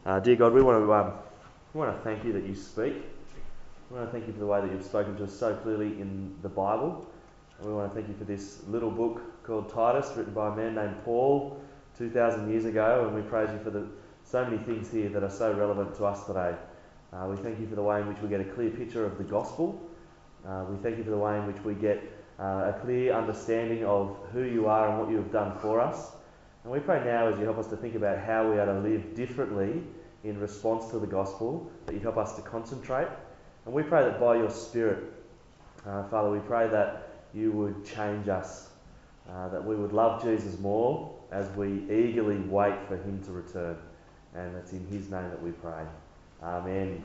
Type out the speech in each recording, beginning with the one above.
Dear God, we want to thank you that you speak. We want to thank you for the way that you've spoken to us so clearly in the Bible. And we want to thank you for this little book called Titus, written by a man named Paul 2,000 years ago. And we praise you for so many things here that are so relevant to us today. We thank you for the way in which we get a clear picture of the gospel. We thank you for the way in which we get a clear understanding of who you are and what you have done for us. And we pray now, as you help us to think about how we are to live differently in response to the gospel, that you help us to concentrate. And we pray that by your Spirit, Father, we pray that you would change us, that we would love Jesus more as we eagerly wait for him to return. And it's in his name that we pray. Amen.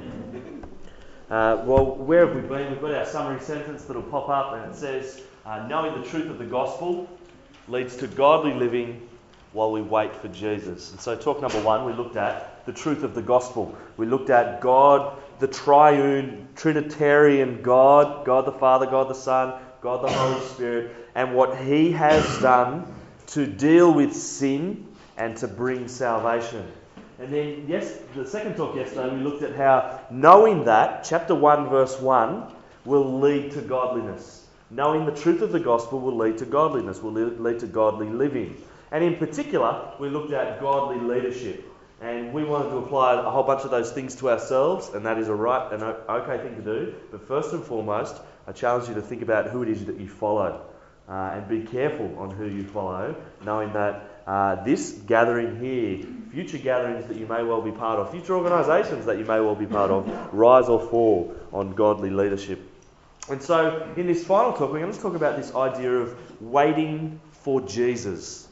Well, where have we been? We've got our summary sentence that will pop up, and it says, knowing the truth of the gospel leads to godly living while we wait for Jesus. And so talk number one, we looked at the truth of the gospel. We looked at God, the triune, Trinitarian God, God the Father, God the Son, God the Holy Spirit, and what he has done to deal with sin and to bring salvation. And then, the second talk yesterday, we looked at how knowing that, chapter 1, verse 1, will lead to godliness. Knowing the truth of the gospel will lead to godliness, will lead to godly living. And in particular, we looked at godly leadership. And we wanted to apply a whole bunch of those things to ourselves, and that is a right and okay thing to do. But first and foremost, I challenge you to think about who it is that you follow. And be careful on who you follow, knowing that this gathering here, future gatherings that you may well be part of, future organisations that you may well be part of, rise or fall on godly leadership. And so, in this final talk, we're going to talk about this idea of waiting for Jesus.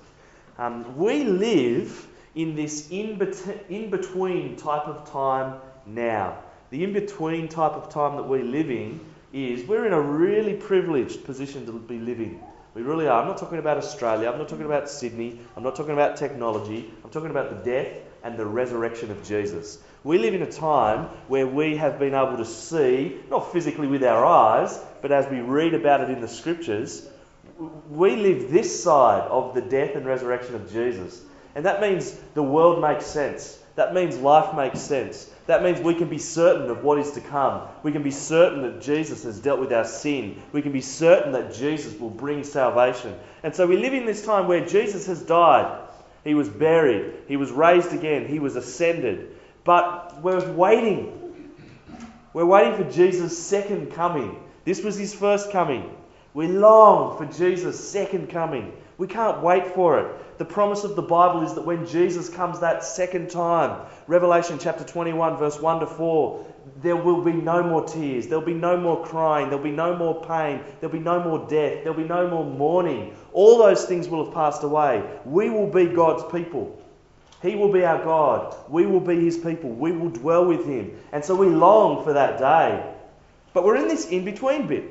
We live in this in-between type of time now. The in-between type of time that we live in is we're in a really privileged position to be living. We really are. I'm not talking about Australia. I'm not talking about Sydney. I'm not talking about technology. I'm talking about the death and the resurrection of Jesus. We live in a time where we have been able to see, not physically with our eyes, but as we read about it in the scriptures, we live this side of the death and resurrection of Jesus. And that means the world makes sense. That means life makes sense. That means we can be certain of what is to come. We can be certain that Jesus has dealt with our sin. We can be certain that Jesus will bring salvation. And so we live in this time where Jesus has died. He was buried. He was raised again. He was ascended. But we're waiting. We're waiting for Jesus' second coming. This was his first coming. We long for Jesus' second coming. We can't wait for it. The promise of the Bible is that when Jesus comes that second time, Revelation chapter 21, verse 1 to 4, there will be no more tears. There'll be no more crying. There'll be no more pain. There'll be no more death. There'll be no more mourning. All those things will have passed away. We will be God's people. He will be our God. We will be his people. We will dwell with him. And so we long for that day. But we're in this in-between bit.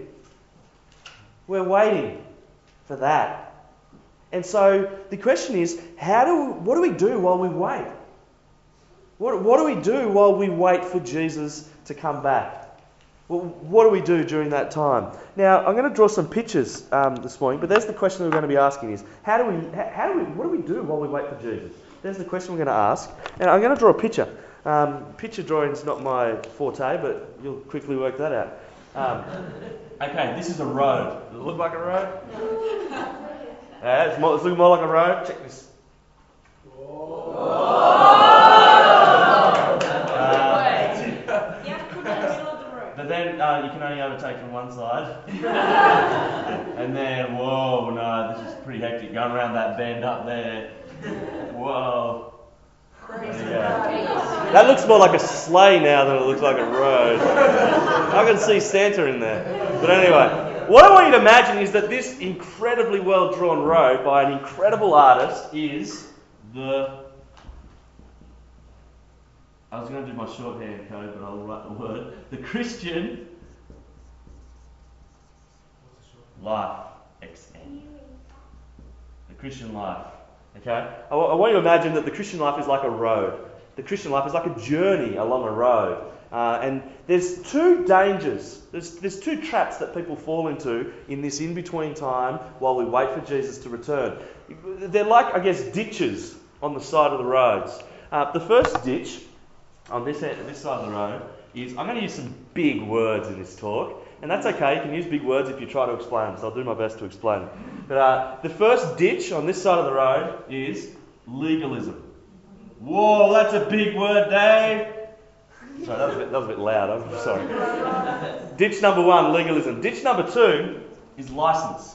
We're waiting for that. And so the question is, what do we do while we wait? What do we do while we wait for Jesus to come back? Well, what do we do during that time? Now, I'm going to draw some pictures this morning, but there's the question we're going to be asking is, what do we do while we wait for Jesus? There's the question we're going to ask. And I'm going to draw a picture. Picture drawing is not my forte, but you'll quickly work that out. Okay, this is a road. Does it look like a road? It's looking more like a road. Check this. But then you can only overtake from one side. And then, whoa, no, this is pretty hectic. Going around that bend up there. Whoa. Yeah. That looks more like a sleigh now than it looks like a road. I can see Santa in there. But anyway, what I want you to imagine is that this incredibly well-drawn road by an incredible artist is I was going to do my shorthand code, but I'll write the word. The Christian life. XN. The Christian life. Okay? I want you to imagine that the Christian life is like a road. The Christian life is like a journey along a road. And there's two dangers. There's two traps that people fall into in this in-between time while we wait for Jesus to return. They're like, I guess, ditches on the side of the roads. The first ditch on this side of the road is, I'm going to use some big words in this talk, and that's okay. You can use big words if you try to explain them, so I'll do my best to explain them. But the first ditch on this side of the road is legalism. Whoa, that's a big word, Dave. Sorry, that was a bit loud. I'm sorry. Ditch number 1, legalism. Ditch number 2 is license.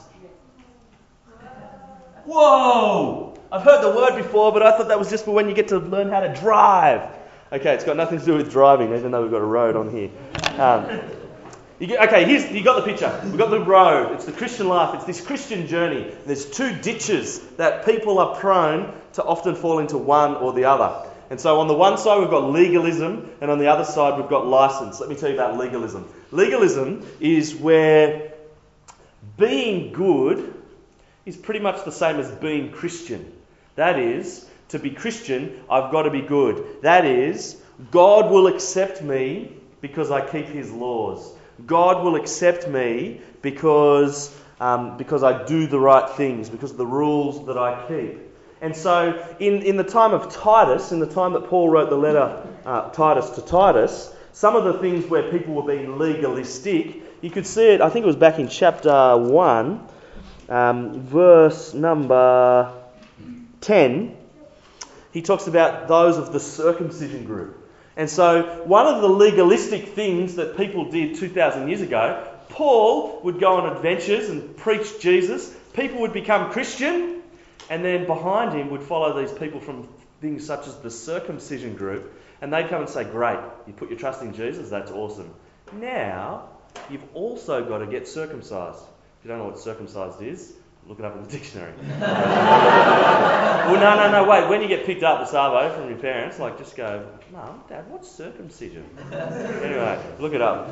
Whoa! I've heard the word before, but I thought that was just for when you get to learn how to drive. Okay, it's got nothing to do with driving, even though we've got a road on here. You got the picture. We've got the road. It's the Christian life. It's this Christian journey. There's 2 ditches that people are prone to often fall into one or the other. And so on the one side we've got legalism, and on the other side we've got license. Let me tell you about legalism. Legalism is where being good is pretty much the same as being Christian. That is, to be Christian, I've got to be good. That is, God will accept me because I keep His laws. God will accept me because I do the right things, because of the rules that I keep. And so in the time of Titus, in the time that Paul wrote the letter Titus to Titus, some of the things where people were being legalistic, you could see it, I think it was back in chapter 1, verse number 10, he talks about those of the circumcision group. And so one of the legalistic things that people did 2,000 years ago, Paul would go on adventures and preach Jesus. People would become Christian, and then behind him would follow these people from things such as the circumcision group, and they'd come and say, great, you put your trust in Jesus, that's awesome. Now, you've also got to get circumcised. If you don't know what circumcised is, look it up in the dictionary. Well, no, wait. When you get picked up the Savo from your parents, just go, Mum, Dad, what's circumcision? Anyway, look it up.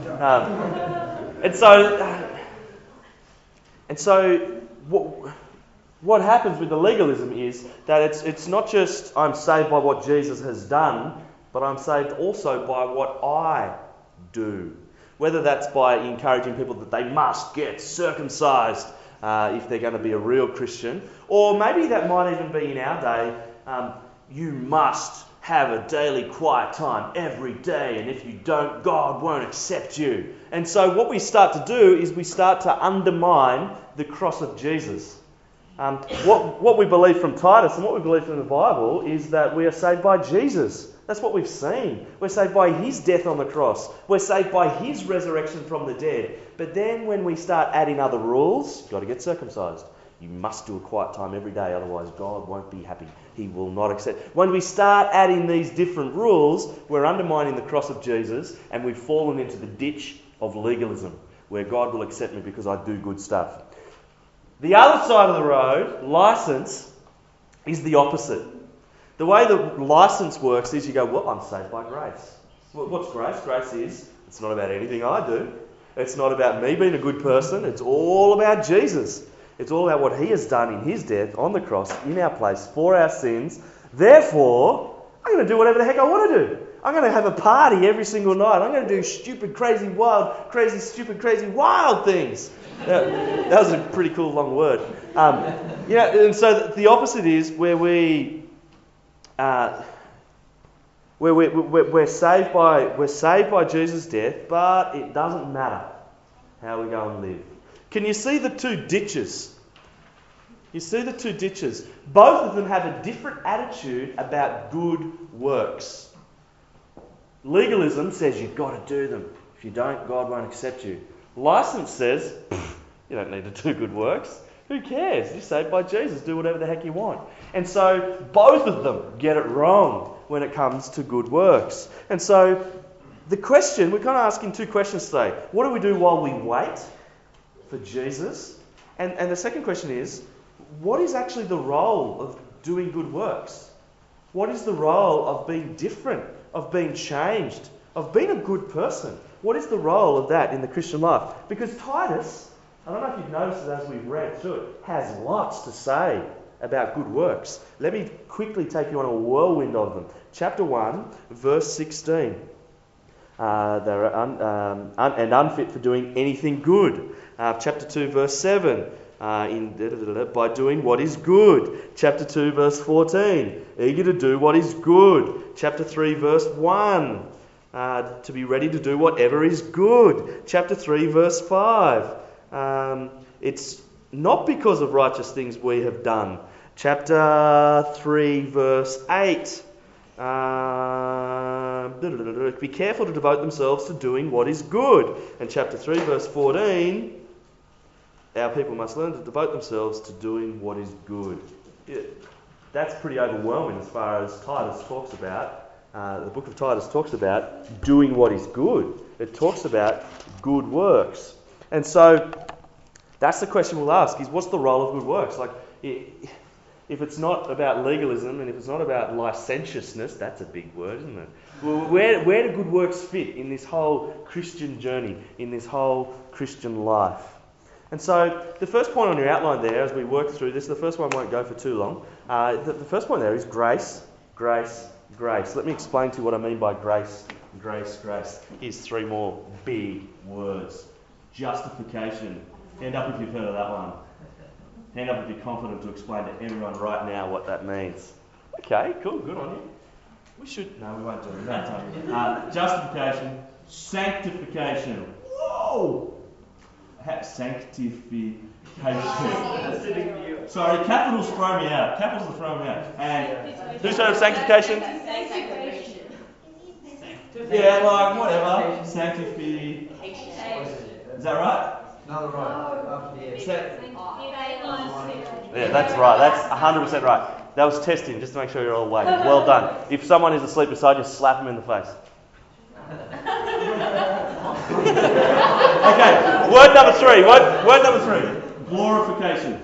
And so what happens with the legalism is that it's not just I'm saved by what Jesus has done, but I'm saved also by what I do. Whether that's by encouraging people that they must get circumcised if they're going to be a real Christian, or maybe that might even be in our day, you must have a daily quiet time every day, and if you don't, God won't accept you. And so what we start to do is we start to undermine the cross of Jesus. What we believe from Titus and what we believe from the Bible is that we are saved by Jesus. That's what we've seen. We're saved by His death on the cross. We're saved by His resurrection from the dead. But then when we start adding other rules, you've got to get circumcised. You must do a quiet time every day, otherwise God won't be happy. He will not accept. When we start adding these different rules, we're undermining the cross of Jesus, and we've fallen into the ditch of legalism, where God will accept me because I do good stuff. The other side of the road, license, is the opposite. The way the license works is you go, well, I'm saved by grace. What's grace? Grace is, it's not about anything I do. It's not about me being a good person. It's all about Jesus. It's all about what He has done in His death on the cross in our place for our sins. Therefore, I'm going to do whatever the heck I want to do. I'm going to have a party every single night. I'm going to do stupid, crazy, wild things. That was a pretty cool long word. And so the opposite is where we're saved by Jesus' death, but it doesn't matter how we go and live. Can you see the 2 ditches? You see the 2 ditches. Both of them have a different attitude about good works. Legalism says you've got to do them. If you don't, God won't accept you. License says you don't need to do good works. Who cares? You're saved by Jesus. Do whatever the heck you want. And so both of them get it wrong when it comes to good works. And so the question, we're kind of asking 2 questions today. What do we do while we wait for Jesus? And the second question is, what is actually the role of doing good works? What is the role of being different, of being changed, of being a good person? What is the role of that in the Christian life? Because Titus, I don't know if you've noticed it as we've read through it, has lots to say about good works. Let me quickly take you on a whirlwind of them. Chapter 1, verse 16. They're unfit for doing anything good. Chapter 2, verse 7. by doing what is good. Chapter 2, verse 14. Eager to do what is good. Chapter 3, verse 1. To be ready to do whatever is good. Chapter 3, verse 5. It's not because of righteous things we have done. Chapter 3, verse 8. Be careful to devote themselves to doing what is good. And chapter 3, verse 14. Our people must learn to devote themselves to doing what is good. That's pretty overwhelming as far as Titus talks about. The book of Titus talks about doing what is good. It talks about good works. And so that's the question we'll ask, is what's the role of good works? Like, if it's not about legalism and if it's not about licentiousness, that's a big word, isn't it? Well, where do good works fit in this whole Christian journey, in this whole Christian life? And so the first point on your outline there, as we work through this, the first one won't go for too long. The first point there is grace, grace, grace. Let me explain to you what I mean by grace, grace, grace. Here's three more big words. Justification. Hand up if you've heard of that one. Hand up if you're confident to explain to everyone right now what that means. Okay, cool, good on you. We won't do it. That time. Justification, sanctification. Whoa! Sanctification. Sorry, capitals throw me out. Capitals are throwing me out. And who's heard of sanctification? Yeah, like whatever. Sanctification. Is that right? No, right. Yeah, that's right. That's 100% right. That was testing, just to make sure you're all awake. Well done. If someone is asleep beside you, slap them in the face. Okay, word number three. Word number three. Glorification.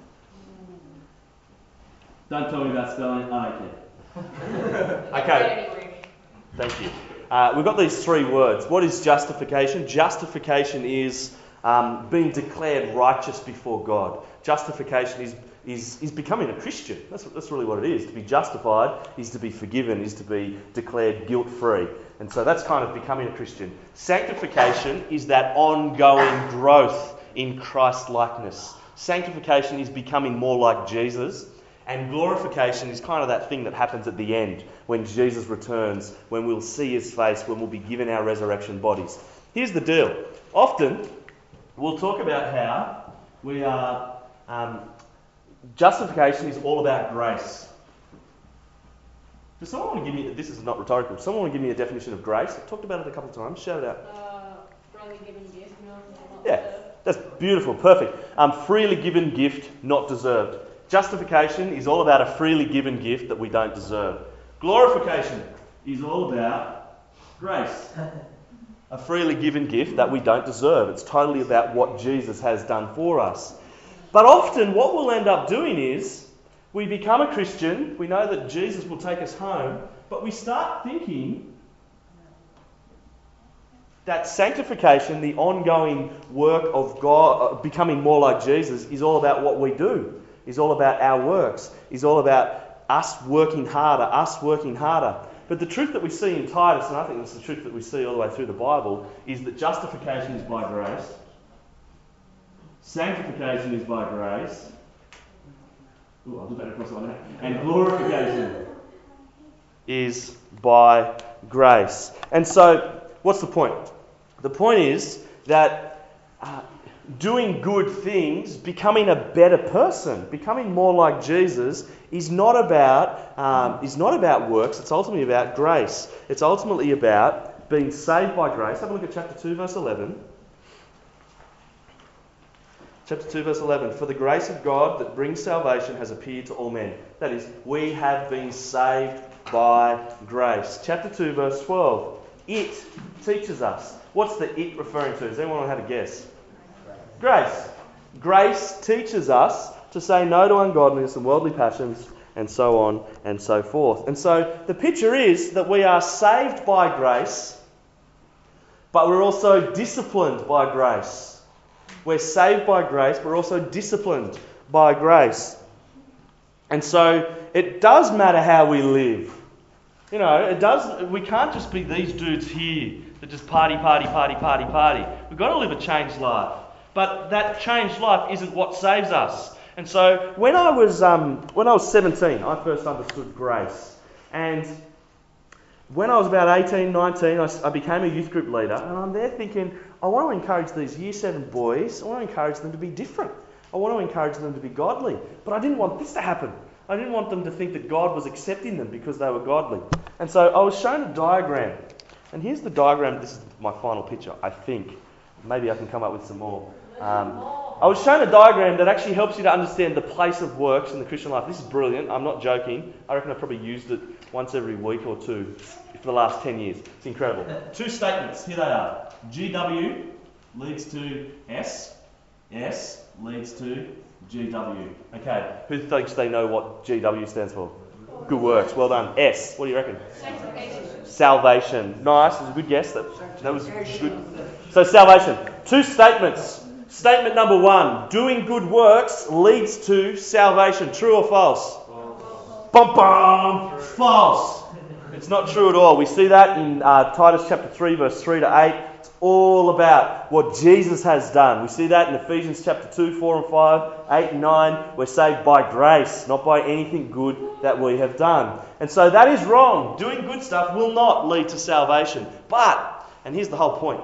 Don't tell me about spelling. I don't care. Okay. Thank you. We've got these three words. What is justification? Justification is being declared righteous before God. Justification is becoming a Christian. That's really what it is. To be justified is to be forgiven, is to be declared guilt-free. And so that's kind of becoming a Christian. Sanctification is that ongoing growth in Christ-likeness. Sanctification is becoming more like Jesus. And glorification is kind of that thing that happens at the end, when Jesus returns, when we'll see his face, when we'll be given our resurrection bodies. Here's the deal. Often, we'll talk about how we are... justification is all about grace. Does someone want to give me... This is not rhetorical. Someone want to give me a definition of grace? I've talked about it a couple of times. Shout it out. Freely given gift, not yeah, that's beautiful. Perfect. Freely given gift, not deserved. Justification is all about a freely given gift that we don't deserve. Glorification is all about grace. A freely given gift that we don't deserve. It's totally about what Jesus has done for us. But often what we'll end up doing is we become a Christian, we know that Jesus will take us home, but we start thinking that sanctification, the ongoing work of God, becoming more like Jesus, is all about what we do, is all about our works, is all about us working harder. But the truth that we see in Titus, and I think it's the truth that we see all the way through the Bible, is that justification is by grace, sanctification is by grace, I'll do that across like that, and glorification is by grace. And so, what's the point? The point is that doing good things, becoming a better person, becoming more like Jesus, is not about works. It's ultimately about grace. It's ultimately about being saved by grace. Have a look at chapter 2, verse 11. Chapter 2, verse 11. For the grace of God that brings salvation has appeared to all men. That is, we have been saved by grace. Chapter 2, verse 12. It teaches us. What's the it referring to? Does anyone have a guess? Grace. Grace teaches us to say no to ungodliness and worldly passions, and so on and so forth. And so the picture is that we are saved by grace, but we're also disciplined by grace. We're saved by grace, but we're also disciplined by grace. And so it does matter how we live. You know, it does. We can't just be these dudes here that just party. We've got to live a changed life. But that changed life isn't what saves us. And so when I was 17, I first understood grace. And when I was about 18, 19, I became a youth group leader. And I'm there thinking, I want to encourage these Year 7 boys. I want to encourage them to be different. I want to encourage them to be godly. But I didn't want this to happen. I didn't want them to think that God was accepting them because they were godly. And so I was shown a diagram. And here's the diagram. This is my final picture, I think. Maybe I can come up with some more. I was shown a diagram that actually helps you to understand the place of works in the Christian life. This is brilliant. I'm not joking. I reckon I've probably used it once every week or two for the last 10 years. It's incredible. Two statements. Here they are. GW leads to S. S leads to GW. Okay. Who thinks they know what GW stands for? Good works. Well done. S. What do you reckon? Salvation. Nice. It was a good guess. That was good. So salvation. Two statements. Statement number 1. Doing good works leads to salvation. True or false? Bum bum. False. It's not true at all. We see that in Titus chapter 3, verse 3 to 8. It's all about what Jesus has done. We see that in Ephesians chapter 2, 4 and 5, 8 and 9. We're saved by grace, not by anything good that we have done. And so that is wrong. Doing good stuff will not lead to salvation. But, and here's the whole point.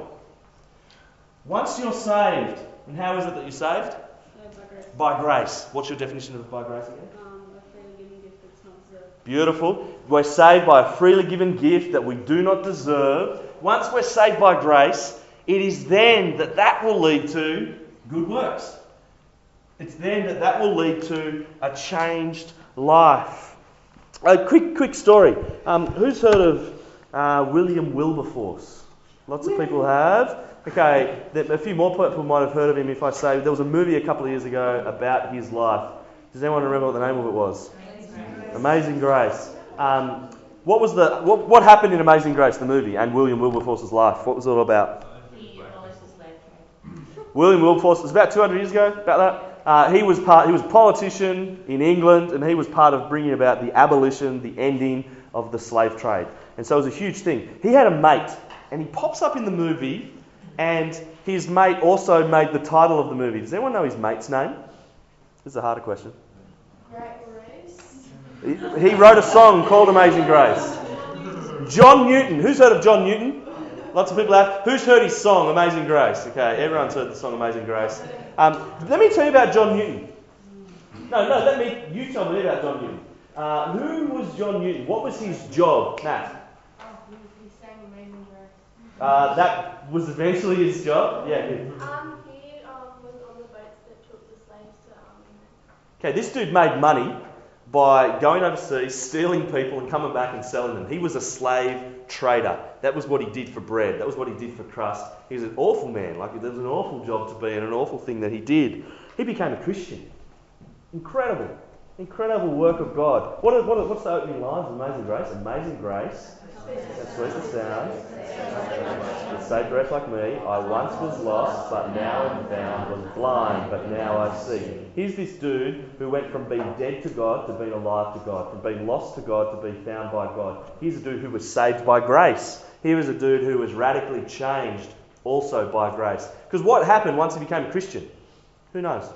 Once you're saved, and how is it that you're saved? By grace. By grace. What's your definition of by grace again? A freely given gift that's not deserved. Beautiful. We're saved by a freely given gift that we do not deserve. Once we're saved by grace, it is then that will lead to good works. It's then that will lead to a changed life. A quick story. Who's heard of William Wilberforce? Lots of people have. Okay, a few more people might have heard of him if I say there was a movie a couple of years ago about his life. Does anyone remember what the name of it was? Amazing Grace. What happened in Amazing Grace, the movie, and William Wilberforce's life? What was it all about? He abolished the slave trade. William Wilberforce was about 200 years ago, about that. He was a politician in England, and he was part of bringing about the abolition, the ending of the slave trade. And so it was a huge thing. He had a mate, and he pops up in the movie, and his mate also made the title of the movie. Does anyone know his mate's name? This is a harder question. Great Grace. He wrote a song called Amazing Grace. John Newton. Who's heard of John Newton? Lots of people have. Who's heard his song Amazing Grace? Okay, everyone's heard the song Amazing Grace. Let me tell you about John Newton. You tell me about John Newton. Who was John Newton? What was his job, Matt? He sang Amazing Grace. That was eventually his job? Yeah. He was on the boats that took the slaves to England. Okay, this dude made money by going overseas, stealing people and coming back and selling them. He was a slave trader. That was what he did for bread. That was what he did for crust. He was an awful man. Like, there was an awful job to be and an awful thing that he did. He became a Christian. Incredible. Incredible work of God. What's the opening lines of Amazing Grace? Amazing grace. That's sweet the sound. That saved a wretch like me. I once was lost, but now am found. Was blind, but now I see. Here's this dude who went from being dead to God to being alive to God, from being lost to God to being found by God. Here's a dude who was saved by grace. Here is a dude who was radically changed also by grace. Because what happened once he became a Christian? Who knows?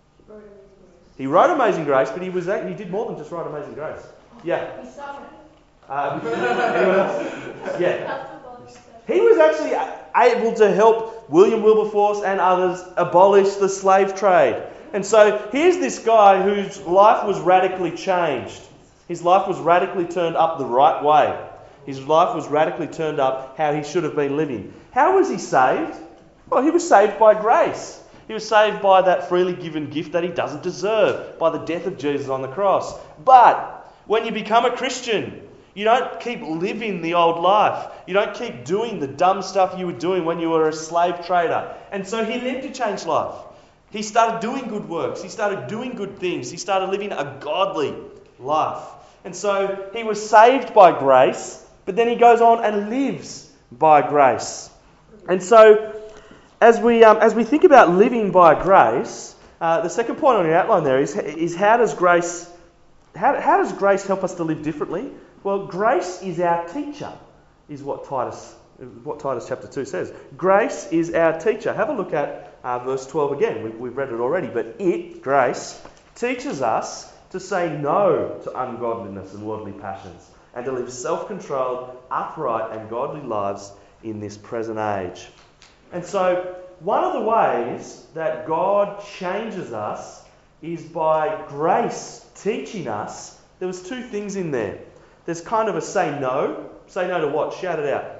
He wrote Amazing Grace, but he did more than just write Amazing Grace. Yeah. He suffered. Anyone else? Yeah. He was actually able to help William Wilberforce and others abolish the slave trade. And so here's this guy whose life was radically changed. His life was radically turned up the right way. His life was radically turned up how he should have been living. How was he saved? Well, he was saved by grace. He was saved by that freely given gift that he doesn't deserve, by the death of Jesus on the cross. But when you become a Christian, you don't keep living the old life. You don't keep doing the dumb stuff you were doing when you were a slave trader. And so he lived a changed life. He started doing good works. He started doing good things. He started living a godly life. And so he was saved by grace, but then he goes on and lives by grace. And so as we think about living by grace, the second point on your outline there is how does grace help us to live differently? Well, grace is our teacher, is what Titus chapter 2 says. Grace is our teacher. Have a look at verse 12 again. We've read it already. But grace, teaches us to say no to ungodliness and worldly passions and to live self-controlled, upright and godly lives in this present age. And so one of the ways that God changes us is by grace teaching us. There was two things in there. There's kind of a say no. Say no to what? Shout it out.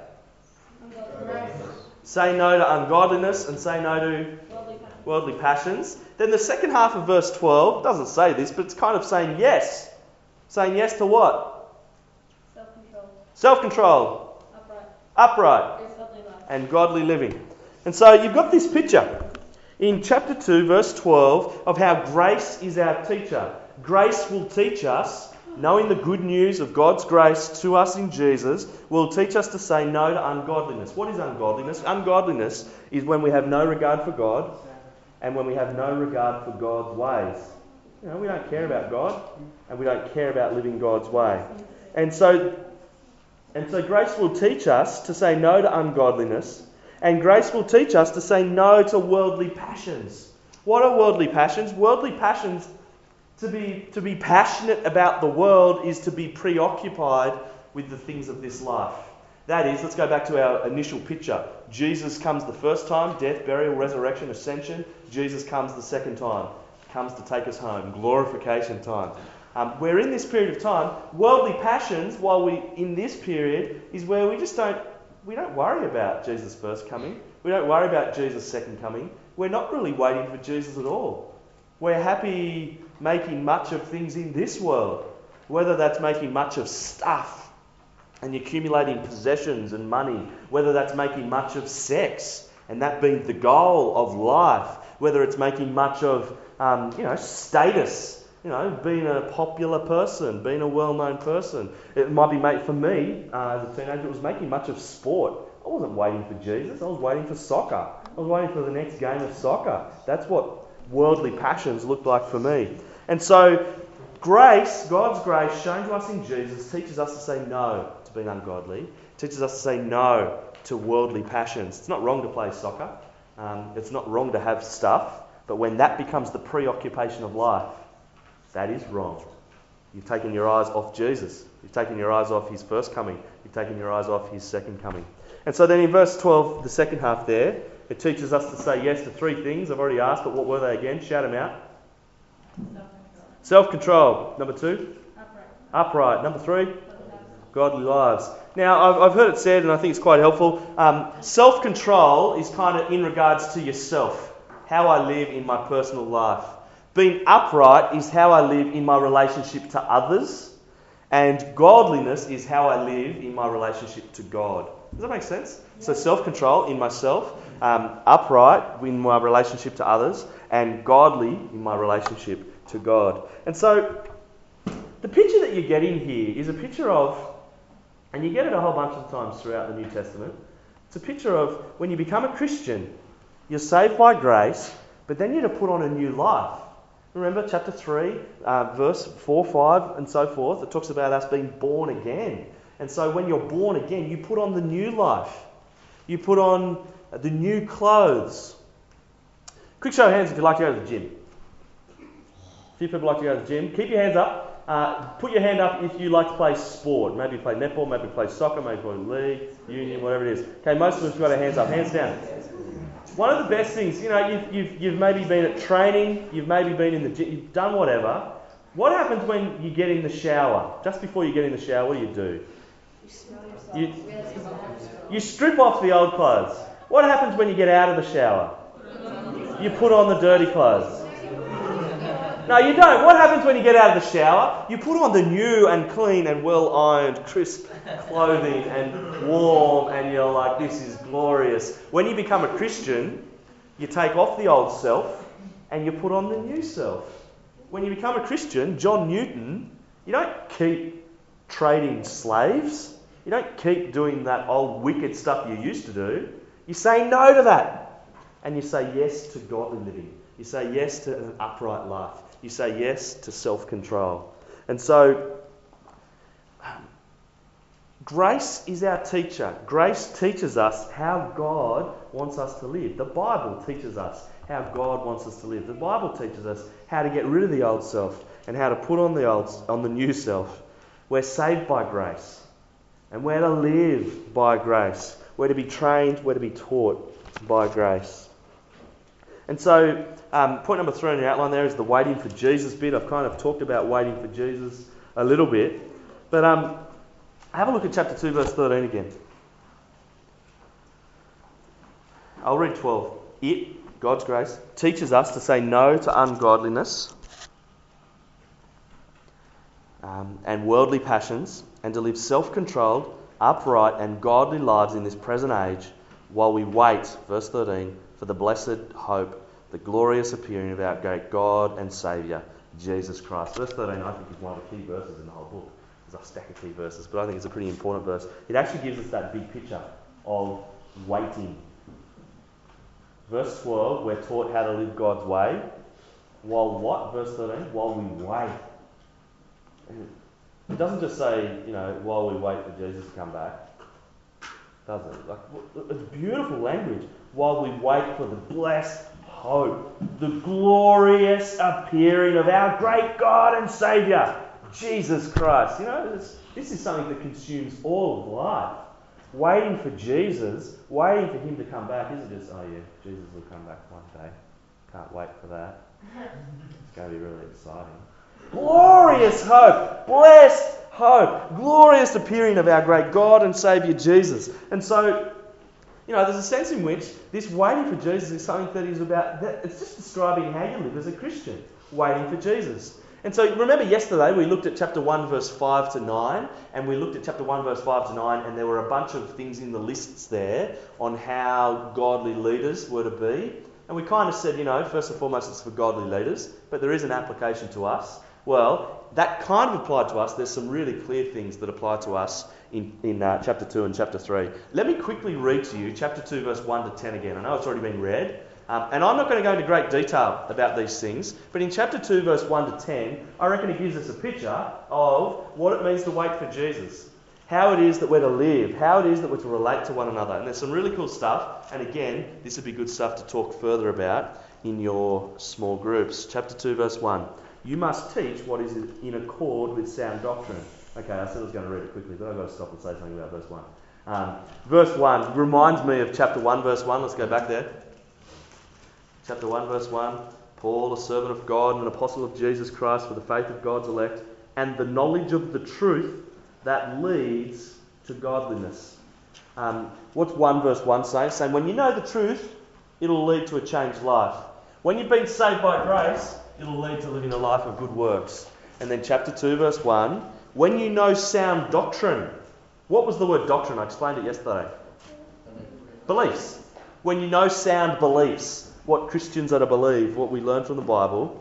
Say no to ungodliness and say no to worldly passions. Then the second half of verse 12 doesn't say this, but it's kind of saying yes. Saying yes to what? Self-control. Self-control. Upright. And godly living. And so you've got this picture in chapter 2, verse 12, of how grace is our teacher. Grace will teach us, knowing the good news of God's grace to us in Jesus, will teach us to say no to ungodliness. What is ungodliness? Ungodliness is when we have no regard for God and when we have no regard for God's ways. We don't care about God and we don't care about living God's way. And so grace will teach us to say no to ungodliness, and grace will teach us to say no to worldly passions. What are worldly passions? Worldly passions, to be passionate about the world, is to be preoccupied with the things of this life. That is, let's go back to our initial picture. Jesus comes the first time, death, burial, resurrection, ascension. Jesus comes the second time, comes to take us home, glorification time. We're in this period of time. Worldly passions, while we in this period, is where we don't worry about Jesus' first coming. We don't worry about Jesus' second coming. We're not really waiting for Jesus at all. We're happy making much of things in this world, whether that's making much of stuff and accumulating possessions and money, whether that's making much of sex and that being the goal of life, whether it's making much of status, being a popular person, being a well-known person. It might be for me, as a teenager, it was making much of sport. I wasn't waiting for Jesus, I was waiting for soccer. I was waiting for the next game of soccer. That's what worldly passions looked like for me. And so grace, God's grace shown to us in Jesus, teaches us to say no to being ungodly, teaches us to say no to worldly passions. It's not wrong to play soccer. It's not wrong to have stuff. But when that becomes the preoccupation of life, that is wrong. You've taken your eyes off Jesus. You've taken your eyes off his first coming. You've taken your eyes off his second coming. And so then in verse 12, the second half there, it teaches us to say yes to three things. I've already asked, but what were they again? Shout them out. Self-control. Number 2? Upright. Number 3? Godly lives. Now, I've heard it said, and I think it's quite helpful, self-control is kind of in regards to yourself, how I live in my personal life. Being upright is how I live in my relationship to others, and godliness is how I live in my relationship to God. Does that make sense? Yeah. So self-control in myself, upright in my relationship to others, and godly in my relationship to God. And so the picture that you get in here is a picture of, and you get it a whole bunch of times throughout the New Testament, it's a picture of when you become a Christian, you're saved by grace, but then you're to put on a new life. Remember chapter 3, verse 4, 5 and so forth, it talks about us being born again. And so when you're born again, you put on the new life. You put on the new clothes. Quick show of hands if you'd like to go to the gym. A few people like to go to the gym. Keep your hands up. Put your hand up if you like to play sport. Maybe play netball, maybe play soccer, maybe play league, union, whatever it is. Okay, most of us have got our hands up. Hands down. One of the best things, you've maybe been at training, you've maybe been in the gym, you've done whatever. What happens when you get in the shower? Just before you get in the shower, what do? You strip off the old clothes. What happens when you get out of the shower? You put on the dirty clothes. No, you don't. What happens when you get out of the shower? You put on the new and clean and well-ironed, crisp clothing and warm, and you're like, this is glorious. When you become a Christian, you take off the old self and you put on the new self. When you become a Christian, John Newton, you don't keep trading slaves. You don't keep doing that old wicked stuff you used to do. You say no to that. And you say yes to godly living. You say yes to an upright life. You say yes to self-control. And so, grace is our teacher. Grace teaches us how God wants us to live. The Bible teaches us how God wants us to live. The Bible teaches us how to get rid of the old self and how to put on the new self. We're saved by grace. And we're to live by grace. We're to be trained, we're to be taught by grace. And so, point number 3 on your outline there is the waiting for Jesus bit. I've kind of talked about waiting for Jesus a little bit. But have a look at chapter 2, verse 13 again. I'll read 12. It, God's grace, teaches us to say no to ungodliness and worldly passions, and to live self-controlled, upright and godly lives in this present age, while we wait, verse 13, for the blessed hope, the glorious appearing of our great God and Saviour, Jesus Christ. Verse 13, I think, is one of the key verses in the whole book. There's a stack of key verses, but I think it's a pretty important verse. It actually gives us that big picture of waiting. Verse 12, we're taught how to live God's way. While what? Verse 13, while we wait. It doesn't just say, while we wait for Jesus to come back, does it? It's beautiful language. While we wait for the blessed hope, the glorious appearing of our great God and Saviour, Jesus Christ. This is something that consumes all of life. Waiting for Jesus, waiting for Him to come back, isn't just, Jesus will come back one day. Can't wait for that. It's going to be really exciting. Glorious hope, blessed hope, glorious appearing of our great God and Saviour Jesus. And so, there's a sense in which this waiting for Jesus is something that is about, it's just describing how you live as a Christian, waiting for Jesus. And so remember yesterday we looked at chapter 1 verse 5 to 9, and we looked at chapter 1 verse 5 to 9, and there were a bunch of things in the lists there on how godly leaders were to be. And we kind of said, first and foremost it's for godly leaders, but there is an application to us. Well, that kind of applied to us. There's some really clear things that apply to us in chapter 2 and chapter 3. Let me quickly read to you chapter 2 verse 1 to 10 again. I know it's already been read. And I'm not going to go into great detail about these things, but in chapter 2 verse 1 to 10, I reckon it gives us a picture of what it means to wait for Jesus. How it is that we're to live, how it is that we're to relate to one another. And there's some really cool stuff. And again, this would be good stuff to talk further about in your small groups. Chapter 2 verse 1. You must teach what is in accord with sound doctrine. Okay, I said I was going to read it quickly, but I've got to stop and say something about verse 1. Verse 1 reminds me of chapter 1 verse 1. Let's go back there. Chapter 1 verse 1. Paul, a servant of God and an apostle of Jesus Christ for the faith of God's elect and the knowledge of the truth that leads to godliness. What's 1 verse 1 saying? Saying when you know the truth, it'll lead to a changed life. When you've been saved by grace, it'll lead to living a life of good works. And then chapter 2 verse 1, when you know sound doctrine. What was the word doctrine? I explained it yesterday. Beliefs. When you know sound beliefs, what Christians are to believe, what we learn from the Bible.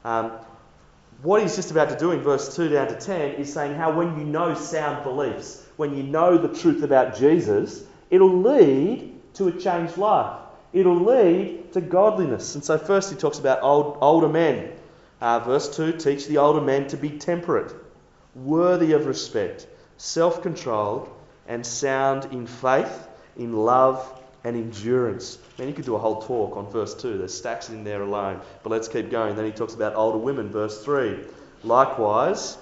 What he's just about to do in verse 2 down to 10 is saying how when you know sound beliefs, when you know the truth about Jesus, it'll lead to a changed life. It'll lead to godliness. And so first he talks about older men. Verse 2, teach the older men to be temperate, worthy of respect, self-controlled, and sound in faith, in love, and endurance. Man, you could do a whole talk on verse 2. There's stacks in there alone. But let's keep going. Then he talks about older women, verse 3. Likewise,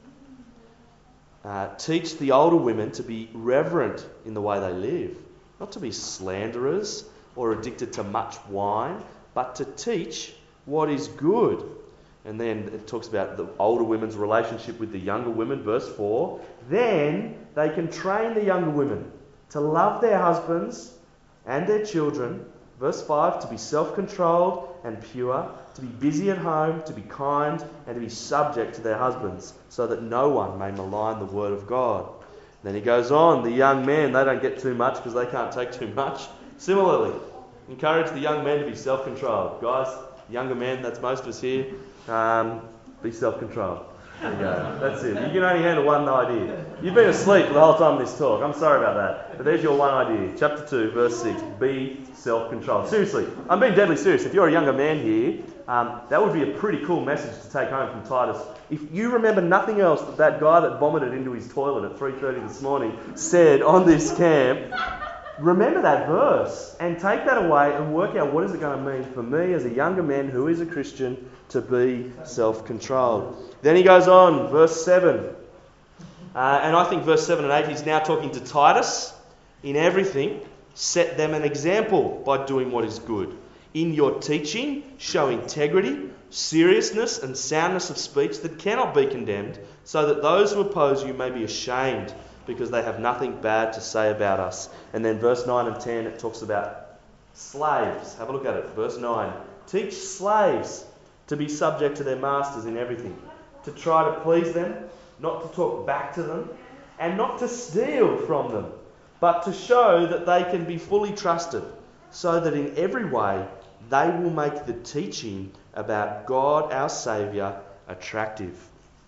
teach the older women to be reverent in the way they live, not to be slanderers or addicted to much wine, but to teach what is good. And then it talks about the older women's relationship with the younger women, verse 4. Then they can train the younger women to love their husbands and their children, verse 5, to be self-controlled and pure, to be busy at home, to be kind, and to be subject to their husbands, so that no one may malign the word of God. Then he goes on, the young men, they don't get too much because they can't take too much. Similarly, encourage the young men to be self-controlled. Guys, younger men, that's most of us here, be self-controlled. There you go. That's it. You can only handle one idea. You've been asleep for the whole time of this talk. I'm sorry about that. But there's your one idea. Chapter 2, verse 6. Be self-controlled. Seriously, I'm being deadly serious. If you're a younger man here, that would be a pretty cool message to take home from Titus. If you remember nothing else that guy that vomited into his toilet at 3:30 this morning said on this camp, remember that verse and take that away and work out what is it going to mean for me as a younger man who is a Christian to be self-controlled. Then he goes on, verse 7. And I think verse 7 and 8, he's now talking to Titus. In everything, set them an example by doing what is good. In your teaching, show integrity, seriousness and soundness of speech that cannot be condemned, so that those who oppose you may be ashamed, because they have nothing bad to say about us. And then verse 9 and 10, it talks about slaves. Have a look at it. Verse 9. Teach slaves to be subject to their masters in everything, to try to please them, not to talk back to them, and not to steal from them, but to show that they can be fully trusted, so that in every way they will make the teaching about God our Saviour attractive.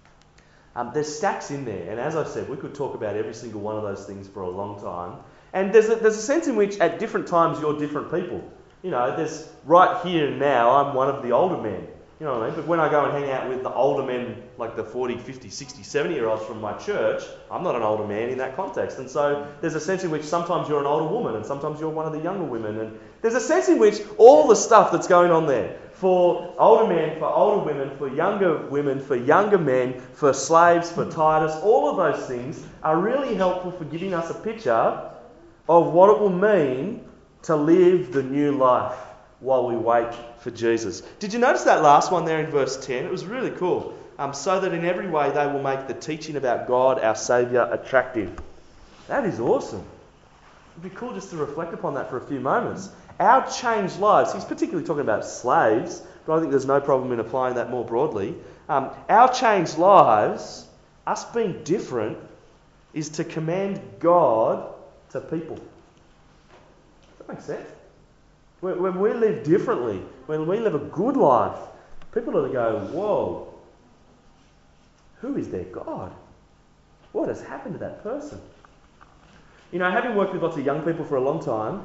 There's stacks in there, and as I said, we could talk about every single one of those things for a long time. And there's a sense in which at different times you're different people. You know, there's right here and now, I'm one of the older men. You know what I mean? But when I go and hang out with the older men, like the 40, 50, 60, 70-year-olds from my church, I'm not an older man in that context. And so there's a sense in which sometimes you're an older woman and sometimes you're one of the younger women. And there's a sense in which all the stuff that's going on there, for older men, for older women, for younger women, for younger men, for slaves, for Titus, all of those things are really helpful for giving us a picture of what it will mean to live the new life while we wait for Jesus. Did you notice that last one there in verse 10? It was really cool. So that in every way they will make the teaching about God, our Saviour, attractive. That is awesome. It'd be cool just to reflect upon that for a few moments. Our changed lives, he's particularly talking about slaves, but I think there's no problem in applying that more broadly. Our changed lives, us being different, is to commend God to people. Does that make sense? When we live differently, when we live a good life, people are to go, whoa, who is their God? What has happened to that person? You know, having worked with lots of young people for a long time,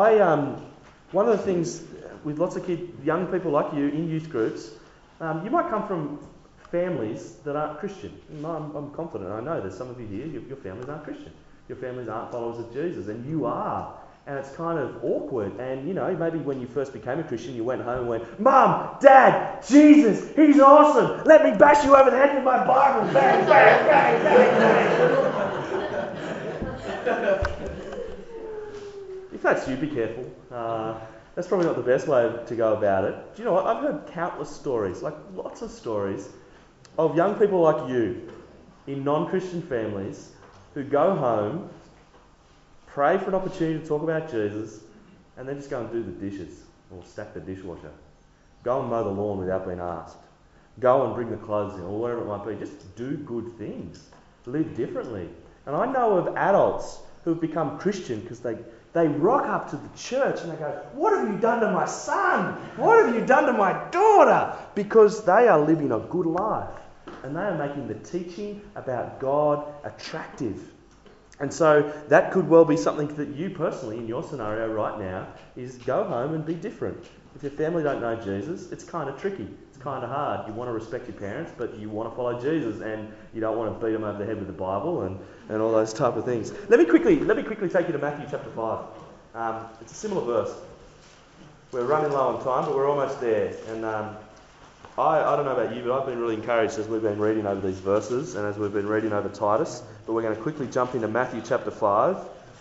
one of the things with lots of young people like you in youth groups, you might come from families that aren't Christian. I'm confident, I know there's some of you here, your families aren't Christian. Your families aren't followers of Jesus, and you are. And it's kind of awkward. And, you know, maybe when you first became a Christian, you went home and went, Mum, Dad, Jesus, He's awesome. Let me bash you over the head with my Bible. Bang, bang, bang, bang, bang. If that's you, be careful. That's probably not the best way to go about it. Do you know what? I've heard countless stories, like lots of stories, of young people like you in non-Christian families who go home, pray for an opportunity to talk about Jesus, and then just go and do the dishes or stack the dishwasher. Go and mow the lawn without being asked. Go and bring the clothes in, or whatever it might be. Just do good things. Live differently. And I know of adults who've become Christian because they rock up to the church and they go, what have you done to my son? What have you done to my daughter? Because they are living a good life and they are making the teaching about God attractive. And so that could well be something that you personally, in your scenario right now, is go home and be different. If your family don't know Jesus, it's kind of tricky. It's kind of hard. You want to respect your parents, but you want to follow Jesus, and you don't want to beat them over the head with the Bible and all those type of things. Let me quickly take you to Matthew chapter 5. It's a similar verse. We're running low on time, but we're almost there. And I don't know about you, but I've been really encouraged as we've been reading over these verses and as we've been reading over Titus. But we're going to quickly jump into Matthew chapter 5,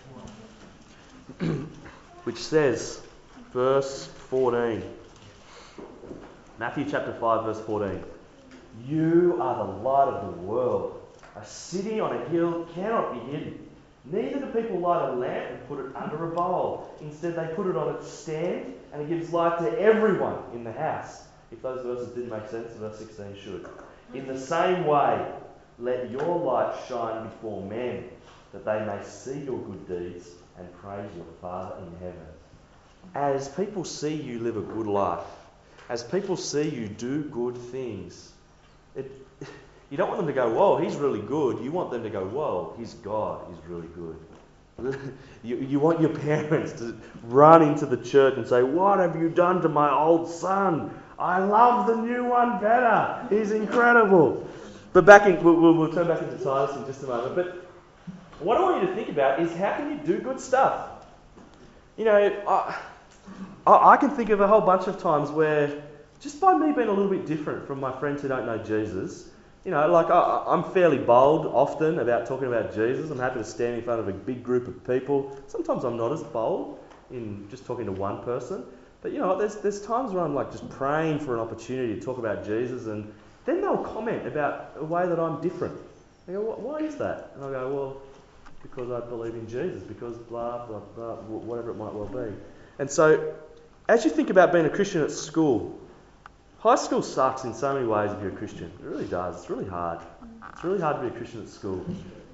which says, verse 14. Matthew chapter 5, verse 14. You are the light of the world. A city on a hill cannot be hidden. Neither do people light a lamp and put it under a bowl. Instead, they put it on its stand, and it gives light to everyone in the house. If those verses didn't make sense, verse 16 should. In the same way, let your light shine before men, that they may see your good deeds and praise your Father in heaven. As people see you live a good life, as people see you do good things, you don't want them to go, whoa, he's really good. You want them to go, whoa, his God is really good. You want your parents to run into the church and say, what have you done to my old son? I love the new one better. He's incredible. But we'll turn back into Titus in just a moment. But what I want you to think about is, how can you do good stuff? You know, I can think of a whole bunch of times where just by me being a little bit different from my friends who don't know Jesus, you know, like I'm fairly bold often about talking about Jesus. I'm happy to stand in front of a big group of people. Sometimes I'm not as bold in just talking to one person. But you know, there's times where I'm like just praying for an opportunity to talk about Jesus, and then they'll comment about a way that I'm different. They go, why is that? And I go, well, because I believe in Jesus, because blah, blah, blah, whatever it might well be. And so, as you think about being a Christian at school, high school sucks in so many ways if you're a Christian. It really does. It's really hard. It's really hard to be a Christian at school.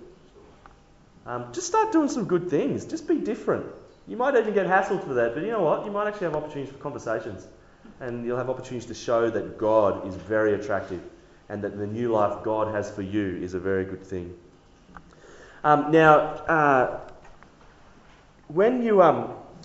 Just start doing some good things. Just be different. You might even get hassled for that, but you know what? You might actually have opportunities for conversations. And you'll have opportunities to show that God is very attractive and that the new life God has for you is a very good thing. When you...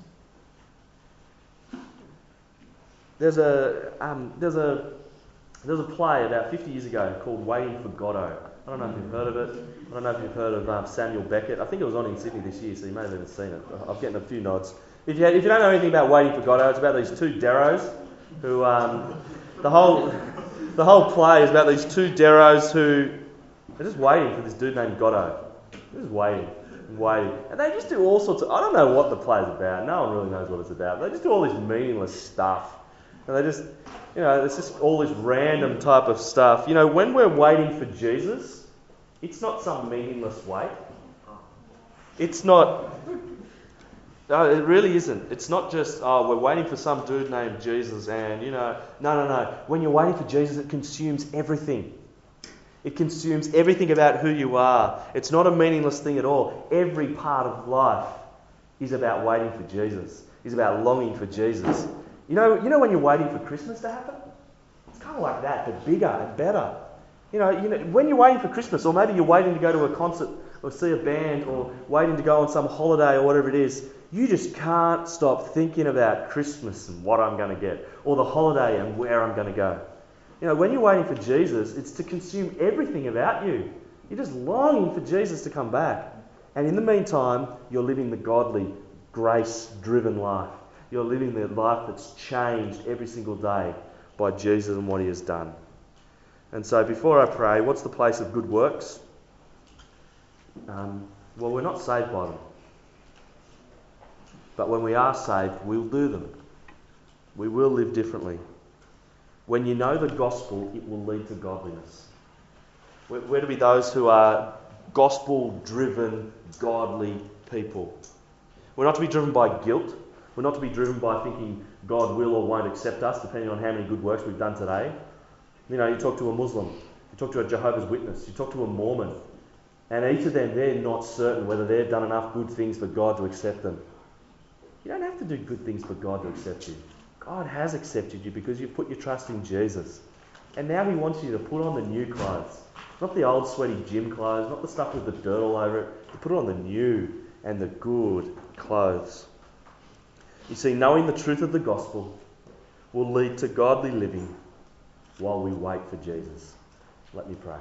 There's a play about 50 years ago called Waiting for Godot. I don't know if you've heard of it. I don't know if you've heard of Samuel Beckett. I think it was on in Sydney this year, so you may have even seen it. I'm getting a few nods. If you don't know anything about Waiting for Godot, it's about these two Deros who... the whole play is about these two Deros who are just waiting for this dude named Godot. They're just waiting. And they just do all sorts of... I don't know what the play's about. No one really knows what it's about. They just do all this meaningless stuff. And they just... You know, there's just all this random type of stuff. You know, when we're waiting for Jesus, it's not some meaningless wait. It's not... No, it really isn't. It's not just, we're waiting for some dude named Jesus and, you know... No. When you're waiting for Jesus, it consumes everything. It consumes everything about who you are. It's not a meaningless thing at all. Every part of life is about waiting for Jesus. Is about longing for Jesus. You know when you're waiting for Christmas to happen? It's kind of like that, but bigger and better. You know, when you're waiting for Christmas, or maybe you're waiting to go to a concert or see a band, or waiting to go on some holiday or whatever it is, you just can't stop thinking about Christmas and what I'm going to get, or the holiday and where I'm going to go. You know, when you're waiting for Jesus, it's to consume everything about you. You're just longing for Jesus to come back. And in the meantime, you're living the godly, grace-driven life. You're living the life that's changed every single day by Jesus and what he has done. And so before I pray, what's the place of good works? Well, we're not saved by them. But when we are saved, we'll do them. We will live differently. When you know the gospel, it will lead to godliness. We're to be those who are gospel-driven, godly people. We're not to be driven by guilt. We're not to be driven by thinking God will or won't accept us, depending on how many good works we've done today. You know, you talk to a Muslim, you talk to a Jehovah's Witness, you talk to a Mormon, and each of them, they're not certain whether they've done enough good things for God to accept them. You don't have to do good things for God to accept you. God has accepted you because you've put your trust in Jesus. And now he wants you to put on the new clothes. Not the old sweaty gym clothes, not the stuff with the dirt all over it. To put on the new and the good clothes. You see, knowing the truth of the gospel will lead to godly living while we wait for Jesus. Let me pray.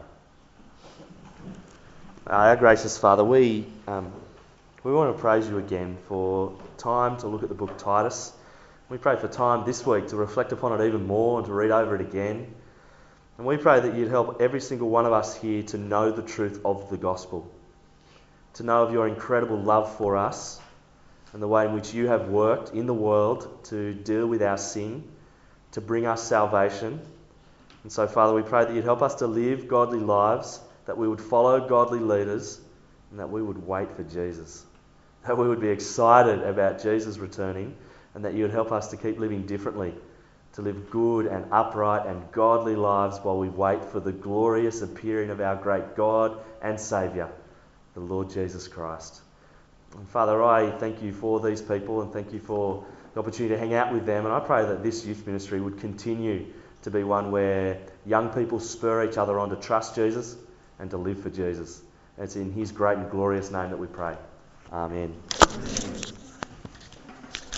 Our gracious Father, we want to praise you again for time to look at the book Titus. We pray for time this week to reflect upon it even more and to read over it again. And we pray that you'd help every single one of us here to know the truth of the gospel, to know of your incredible love for us and the way in which you have worked in the world to deal with our sin, to bring us salvation. And so, Father, we pray that you'd help us to live godly lives, that we would follow godly leaders, and that we would wait for Jesus. That we would be excited about Jesus returning, and that you would help us to keep living differently, to live good and upright and godly lives while we wait for the glorious appearing of our great God and Saviour, the Lord Jesus Christ. And Father, I thank you for these people and thank you for the opportunity to hang out with them. And I pray that this youth ministry would continue to be one where young people spur each other on to trust Jesus and to live for Jesus. And it's in his great and glorious name that we pray. Amen.